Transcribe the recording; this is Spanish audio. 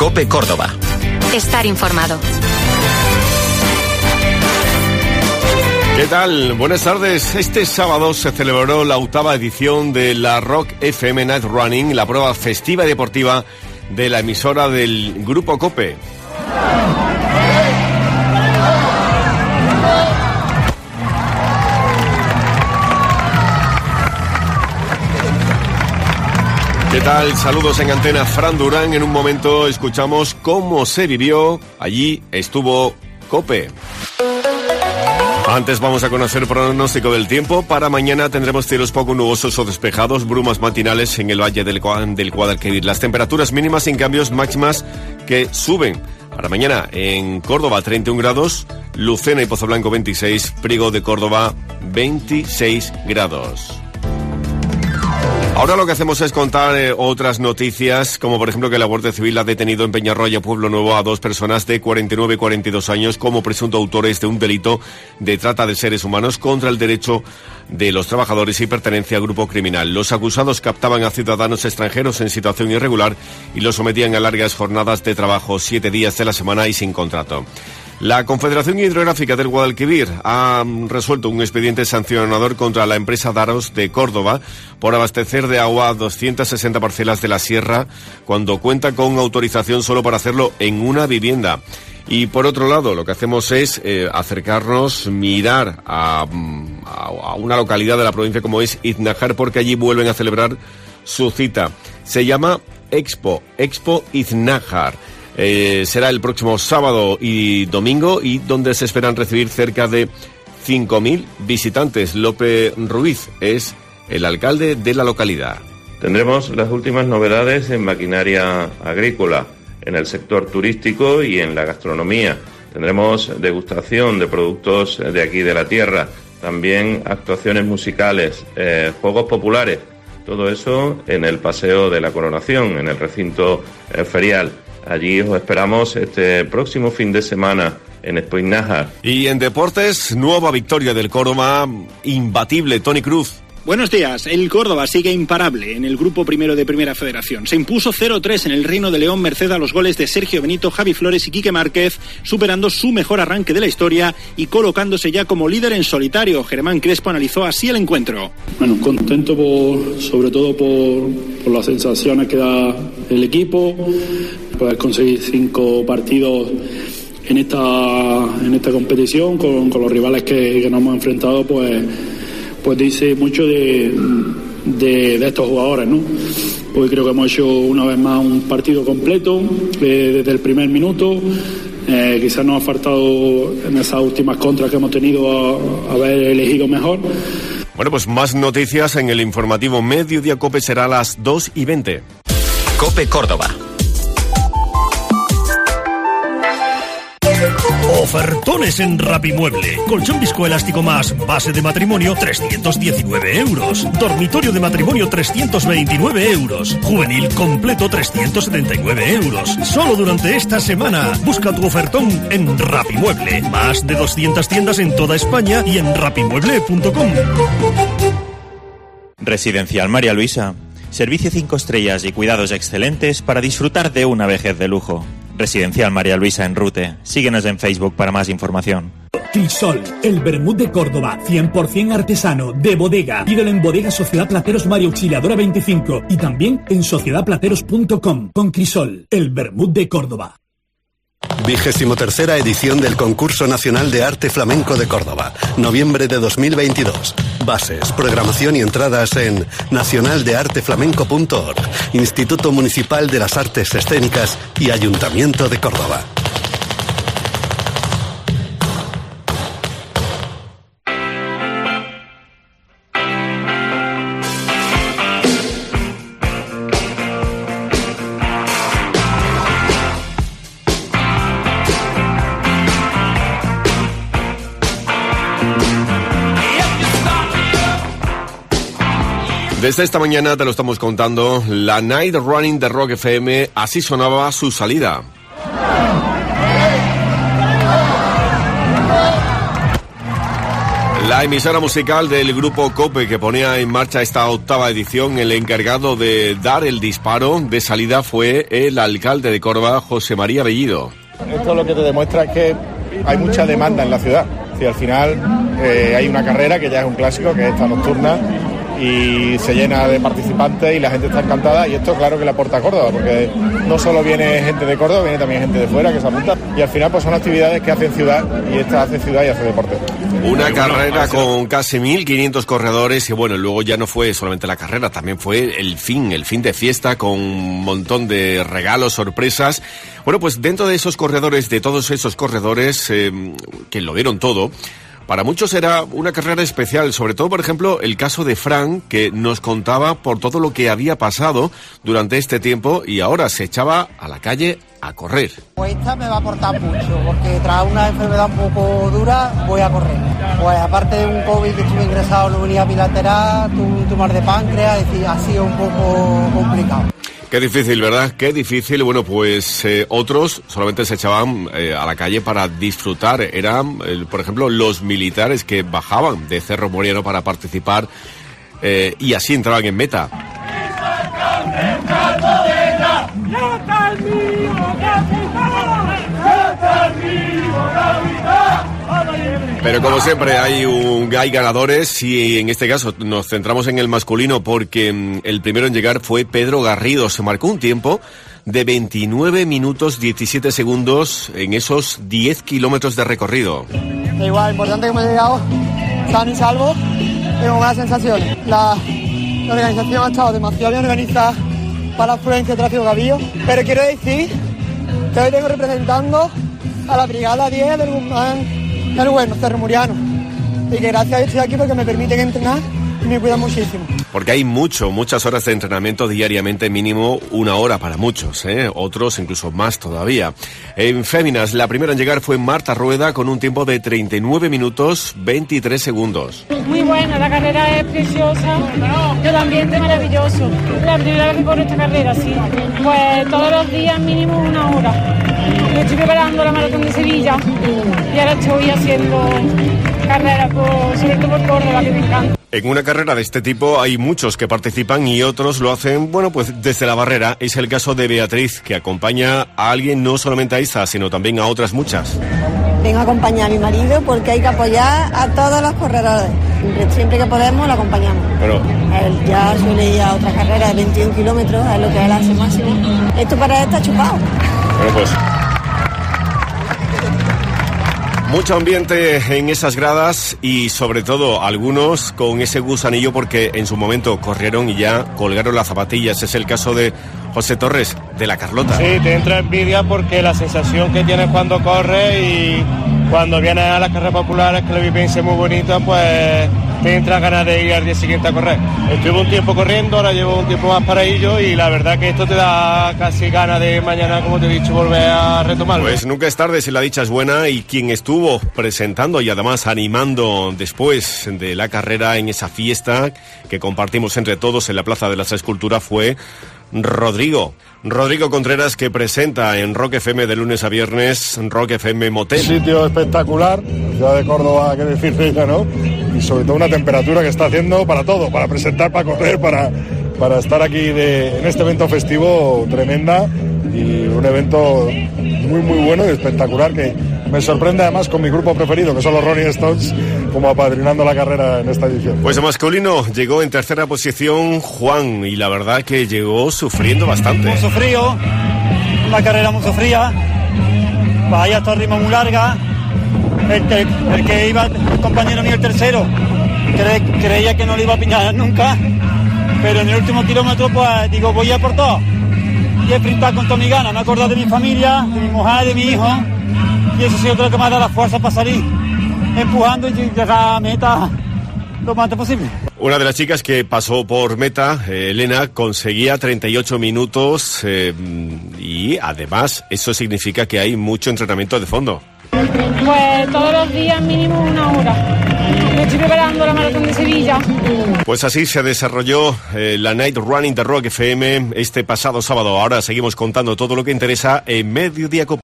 COPE Córdoba. Estar informado. ¿Qué tal? Buenas tardes. Este sábado se celebró la 8ª edición de la Rock FM Night Running, la prueba festiva y deportiva de la emisora del Grupo COPE. ¿Qué tal? Saludos en antena, Fran Durán. En un momento escuchamos cómo se vivió. Allí estuvo COPE. Antes vamos a conocer el pronóstico del tiempo. Para mañana tendremos cielos poco nubosos o despejados, brumas matinales en el valle del Guadalquivir. Las temperaturas mínimas sin cambios, máximas que suben. Para mañana en Córdoba 31 grados, Lucena y Pozoblanco 26, Priego de Córdoba 26 grados. Ahora lo que hacemos es contar otras noticias, como por ejemplo que la Guardia Civil ha detenido en Peñarroya, Pueblo Nuevo, a 2 personas de 49 y 42 años como presunto autores de un delito de trata de seres humanos contra el derecho de los trabajadores y pertenencia a grupo criminal. Los acusados captaban a ciudadanos extranjeros en situación irregular y los sometían a largas jornadas de trabajo, 7 días de la semana y sin contrato. La Confederación Hidrográfica del Guadalquivir ha resuelto un expediente sancionador contra la empresa Daros de Córdoba por abastecer de agua a 260 parcelas de la sierra cuando cuenta con autorización solo para hacerlo en una vivienda. Y por otro lado, lo que hacemos es acercarnos, mirar a una localidad de la provincia como es Iznájar, porque allí vuelven a celebrar su cita. Se llama Expo Iznájar. Será el próximo sábado y domingo y donde se esperan recibir cerca de 5.000 visitantes. López Ruiz es el alcalde de la localidad. Tendremos las últimas novedades en maquinaria agrícola, en el sector turístico y en la gastronomía. Tendremos degustación de productos de aquí de la tierra, también actuaciones musicales, juegos populares. Todo eso en el Paseo de la Coronación, en el recinto ferial. Allí os esperamos este próximo fin de semana en Expo Iznájar. Y en deportes, nueva victoria del Córdoba, imbatible, Tony Cruz. Buenos días. El Córdoba sigue imparable en el grupo primero de Primera Federación. Se impuso 0-3 en el Reino de León merced a los goles de Sergio Benito, Javi Flores y Quique Márquez, superando su mejor arranque de la historia y colocándose ya como líder en solitario. Germán Crespo analizó así el encuentro. Bueno, contento sobre todo por las sensaciones que da el equipo, poder conseguir 5 partidos en esta competición con los rivales que nos hemos enfrentado, pues dice mucho de estos jugadores, ¿no? Hoy creo que hemos hecho una vez más un partido completo desde el primer minuto. Quizás nos ha faltado en esas últimas contras que hemos tenido haber elegido mejor. Bueno, pues más noticias en el informativo Mediodía COPE será a las 2:20. COPE Córdoba. Ofertones en Rapimueble. Colchón viscoelástico más base de matrimonio, 319 euros. Dormitorio de matrimonio, 329 euros. Juvenil completo, 379 euros. Solo durante esta semana. Busca tu ofertón en Rapimueble. Más de 200 tiendas en toda España y en rapimueble.com. Residencial María Luisa. Servicio 5 estrellas y cuidados excelentes para disfrutar de una vejez de lujo. Residencial María Luisa en Rute. Síguenos en Facebook para más información. Crisol, el vermut de Córdoba, 100% artesano, de bodega. Pídelo en Bodega Sociedad Plateros María Auxiliadora 25 y también en sociedadplateros.com. Con Crisol, el vermut de Córdoba. 23ª edición del Concurso Nacional de Arte Flamenco de Córdoba, noviembre de 2022. Bases, programación y entradas en nacionaldearteflamenco.org, Instituto Municipal de las Artes Escénicas y Ayuntamiento de Córdoba. Desde esta mañana te lo estamos contando, la Night Running de Rock FM, así sonaba su salida. La emisora musical del grupo COPE que ponía en marcha esta 8ª edición, el encargado de dar el disparo de salida fue el alcalde de Córdoba, José María Bellido. Esto lo que te demuestra es que hay mucha demanda en la ciudad. Si al final hay una carrera que ya es un clásico, que es esta nocturna, y se llena de participantes y la gente está encantada, y esto claro que le aporta a Córdoba, porque no solo viene gente de Córdoba, viene también gente de fuera que se apunta, y al final pues son actividades que hacen ciudad, y esta hace ciudad y hace deporte. Una carrera con casi 1.500 corredores, y bueno, luego ya no fue solamente la carrera, también fue el fin de fiesta, con un montón de regalos, sorpresas. Bueno, pues dentro de esos corredores, de todos esos corredores que lo dieron todo, para muchos era una carrera especial, sobre todo, por ejemplo, el caso de Fran, que nos contaba por todo lo que había pasado durante este tiempo y ahora se echaba a la calle a correr. Pues esta me va a aportar mucho, porque tras una enfermedad un poco dura voy a correr. Pues aparte de un COVID que estuve ingresado en la unidad bilateral, tuve un tumor de páncreas, es decir, ha sido un poco complicado. Qué difícil, ¿verdad? Qué difícil. Bueno, pues otros solamente se echaban a la calle para disfrutar. Eran, por ejemplo, los militares que bajaban de Cerro Moriano para participar y así entraban en meta. Pero como siempre hay ganadores y en este caso nos centramos en el masculino porque el primero en llegar fue Pedro Garrido. Se marcó un tiempo de 29 minutos 17 segundos en esos 10 kilómetros de recorrido. Igual, importante que hemos llegado sano y salvo, tengo buenas sensaciones. La organización ha estado demasiado bien organizada para la afluencia de tráfico que ha habido, pero quiero decir que hoy vengo representando a la brigada 10 del Guzmán del Bueno, Cerro Moriano, y que gracias a Dios estoy aquí porque me permiten entrenar y me cuidan muchísimo. Porque hay muchas horas de entrenamiento diariamente, mínimo 1 hora para muchos, otros incluso más todavía. En féminas, la primera en llegar fue Marta Rueda con un tiempo de 39 minutos 23 segundos. Muy buena, la carrera es preciosa, el ambiente es maravilloso. La primera vez que corro esta carrera, sí. Pues todos los días mínimo 1 hora. Me estoy preparando la maratón de Sevilla y ahora estoy haciendo carreras, sobre todo por Córdoba, que me encanta. En una carrera de este tipo hay muchos que participan y otros lo hacen, bueno, pues desde la barrera. Es el caso de Beatriz, que acompaña a alguien, no solamente a Isa, sino también a otras muchas. Vengo a acompañar a mi marido porque hay que apoyar a todos los corredores. Siempre que podemos lo acompañamos. Pero él ya suele ir a otra carrera de 21 kilómetros, es lo que él hace máximo. Esto para él está chupado. Bueno, pues mucho ambiente en esas gradas y sobre todo algunos con ese gusanillo porque en su momento corrieron y ya colgaron las zapatillas. Es el caso de José Torres, de la Carlota. Sí, te entra envidia porque la sensación que tienes cuando corres y cuando vienes a las carreras populares, que la vivencia es muy bonita, pues te entra ganas de ir al día siguiente a correr. Estuve un tiempo corriendo, ahora llevo un tiempo más para ello y la verdad que esto te da casi ganas de mañana, como te he dicho, volver a retomarlo. Pues nunca es tarde si la dicha es buena, y quien estuvo presentando y además animando después de la carrera en esa fiesta que compartimos entre todos en la Plaza de las Esculturas fue Rodrigo Contreras, que presenta en Rock FM de lunes a viernes Rock FM Motel. Sitio espectacular, ciudad de Córdoba, qué decir de ella, ¿no? Y sobre todo una temperatura que está haciendo para todo, para presentar, para correr, para estar aquí en este evento festivo tremenda, y un evento muy bueno y espectacular que me sorprende además con mi grupo preferido, que son los Rolling Stones, como apadrinando la carrera en esta edición. Pues el masculino llegó en tercera posición Juan, y la verdad que llegó sufriendo bastante. Muy sufrido, una carrera muy sufrida, vaya hasta el ritmo muy larga. El que iba, el compañero mío, el tercero, creía que no le iba a pillar nunca, pero en el último kilómetro pues digo, voy a por todo, y he sprintado con toda mi gana, me he acordado de mi familia, de mi mujer, de mi hijo, y eso ha sido lo que me ha dado la fuerza para salir empujando y llegar a meta lo más antes posible. Una de las chicas que pasó por meta, Elena, conseguía 38 minutos y además eso significa que hay mucho entrenamiento de fondo. Pues todos los días mínimo 1 hora. Me estoy preparando la maratón de Sevilla. Pues así se desarrolló la Night Running de Rock FM este pasado sábado. Ahora seguimos contando todo lo que interesa en Mediodía Cope.